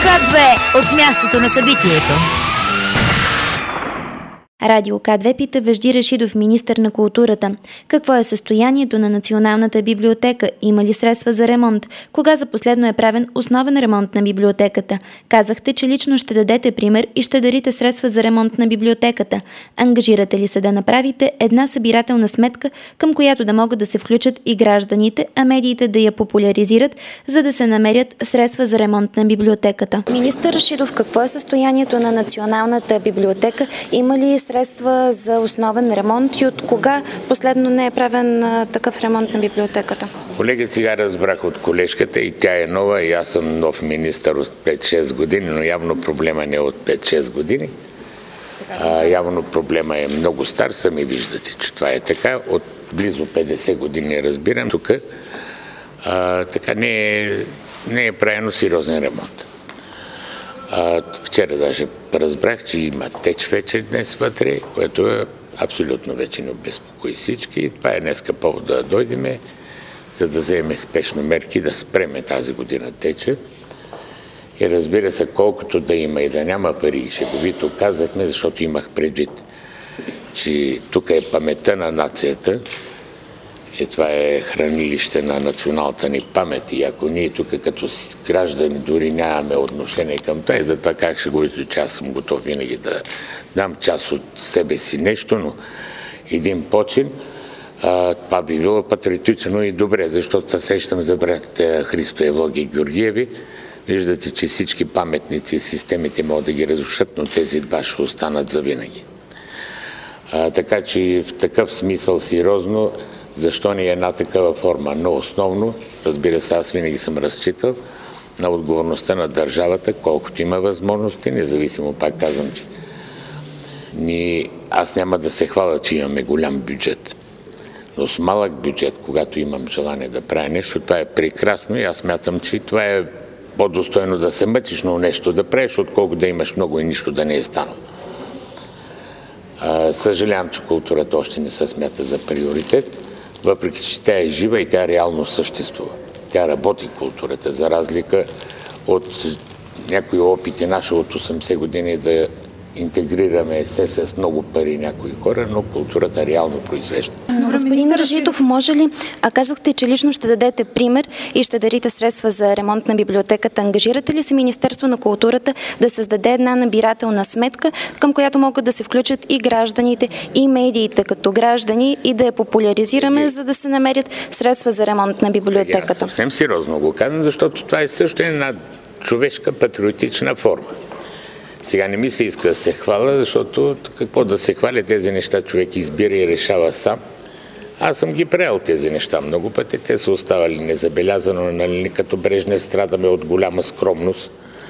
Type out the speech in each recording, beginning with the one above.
К2 от мястото на събитието. Радио К2 пита Вежди Рашидов, министър на културата. Какво е състоянието на Националната библиотека? Има ли средства за ремонт? Кога за последно е правен основен ремонт на библиотеката? Казахте, че лично ще дадете пример и ще дарите средства за ремонт на библиотеката. Ангажирате ли се да направите една събирателна сметка, към която да могат да се включат и гражданите, а медиите да я популяризират, за да се намерят средства за ремонт на библиотеката? Министър Рашидов, какво е състоянието на Националната библиотека? Има ли средства за основен ремонт и от кога последно не е правен такъв ремонт на библиотеката? Колеги, сега разбрах от колежката и тя е нова и аз съм нов министър от 5-6 години, но явно проблема не е от 5-6 години. Явно проблема е много стар, сами виждате, че това е така. От близо 50 години разбирам тук. Така не е правено сериозен ремонт. Вчера даже разбрах, че има теч вече днес вътре, което е абсолютно вече не обезпокои всички. Това е днеска повод да дойдеме, за да вземем спешно мерки да спреме тази година теча. И разбира се, колкото да има и да няма пари, и шеговито казахме, защото имах предвид, че тук е паметта на нацията и това е хранилище на националната ни памет. И ако ние тук като граждани дори нямаме отношение към това, и затова как ще го видя, че аз съм готов винаги да дам част от себе си нещо, но един почин, това би било патриотично и добре, защото се сещам за брат Христо Евлоги Георгиеви. Виждате, че всички паметници и системите могат да ги разрушат, но тези два ще останат завинаги. Така че в такъв смисъл сериозно, защо не е една такава форма? Но основно, разбира се, аз винаги съм разчитал на отговорността на държавата, колкото има възможности, независимо, пак казвам, че аз няма да се хваля, че имаме голям бюджет. Но с малък бюджет, когато имам желание да правя нещо, това е прекрасно и аз смятам, че това е по-достойно да се мъчиш, но нещо да правиш, отколкото да имаш много и нищо да не е станало. Съжалявам, че културата още не се смята за приоритет, въпреки че тя е жива и тя реално съществува. Тя работи културата, за разлика от някои опити наши от 80 години да интегрираме се с много пари някои хора, но културата реално произвежда. Господин Рашидов, може ли, казахте, че лично ще дадете пример и ще дарите средства за ремонт на библиотеката. Ангажирате ли се Министерство на културата да създаде една набирателна сметка, към която могат да се включат и гражданите, и медиите като граждани и да я популяризираме, за да се намерят средства за ремонт на библиотеката? Аз съвсем сериозно го казвам, защото това е също една човешка патриотична форма. Сега не ми се иска да се хваля, защото какво да се хваля, тези неща човек избира и решава сам. Аз съм ги приел тези неща много пъти, те са оставали незабелязано, нали, като Брежнев страдаме от голяма скромност,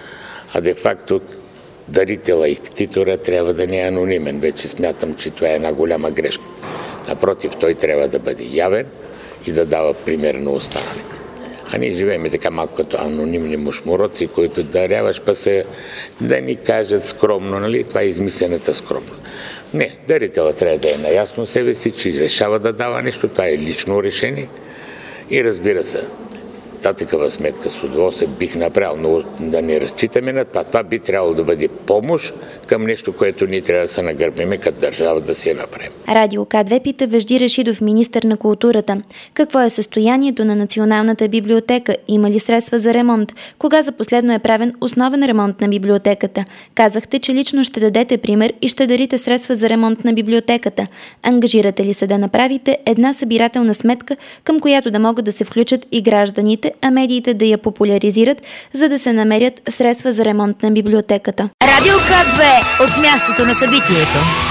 а де-факто дарителя и ктитора трябва да не е анонимен. Вече смятам, че това е една голяма грешка. Напротив, той трябва да бъде явен и да дава пример на останалите. А ние живеем така малко като анонимни мушмуроци, които даряваш, па се да ни кажат скромно, нали? Това е измислената скромно. Не, дарителя трябва да е наясно себе си, че решава да дава нещо, това е лично решение. И разбира се, такава сметка с удоволствие бих направил, но да не разчитаме на това. Това би трябвало да бъде помощ към нещо, което ние трябва да се нагърбиме като държава да си я направим. Радио К2 пита Вежди Рашидов, министър на културата. Какво е състоянието на Националната библиотека? Има ли средства за ремонт? Кога за последно е правен основен ремонт на библиотеката? Казахте, че лично ще дадете пример и ще дарите средства за ремонт на библиотеката. Ангажирате ли се да направите една събирателна сметка, към която да могат да се включат и гражданите, а медиите да я популяризират, за да се намерят средства за ремонт на библиотеката? Радио К2 от мястото на събитието.